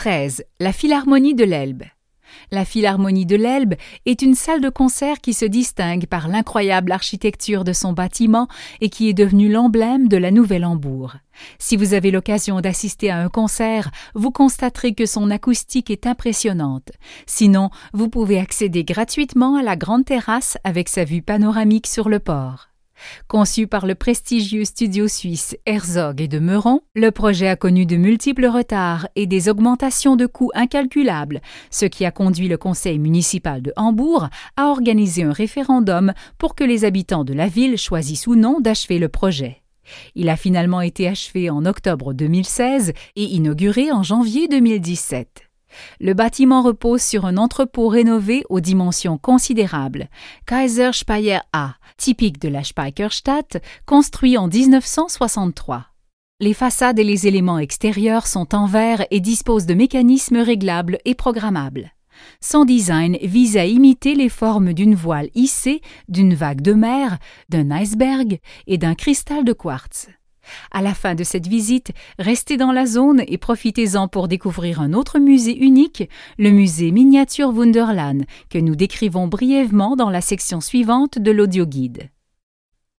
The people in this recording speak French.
13. La Philharmonie de l'Elbe. La Philharmonie de l'Elbe est une salle de concert qui se distingue par l'incroyable architecture de son bâtiment et qui est devenue l'emblème de la Nouvelle-Hambourg. Si vous avez l'occasion d'assister à un concert, vous constaterez que son acoustique est impressionnante. Sinon, vous pouvez accéder gratuitement à la grande terrasse avec sa vue panoramique sur le port. Conçu par le prestigieux studio suisse Herzog et de Meuron, le projet a connu de multiples retards et des augmentations de coûts incalculables, ce qui a conduit le conseil municipal de Hambourg à organiser un référendum pour que les habitants de la ville choisissent ou non d'achever le projet. Il a finalement été achevé en octobre 2016 et inauguré en janvier 2017. Le bâtiment repose sur un entrepôt rénové aux dimensions considérables, Kaiser Speyer A, typique de la Speicherstadt, construit en 1963. Les façades et les éléments extérieurs sont en verre et disposent de mécanismes réglables et programmables. Son design vise à imiter les formes d'une voile hissée, d'une vague de mer, d'un iceberg et d'un cristal de quartz. À la fin de cette visite, restez dans la zone et profitez-en pour découvrir un autre musée unique, le musée Miniature Wunderland, que nous décrivons brièvement dans la section suivante de l'audioguide.